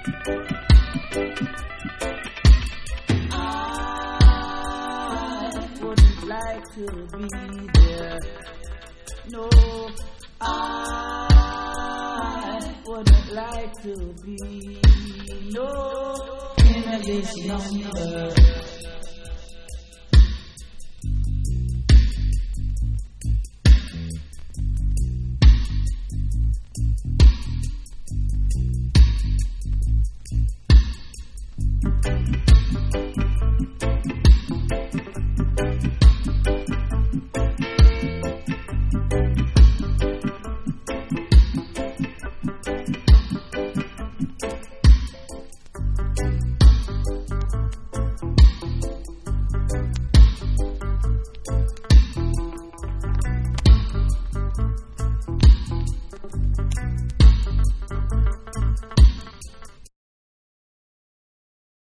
Like to be there. No, I wouldn't like to be no in this number.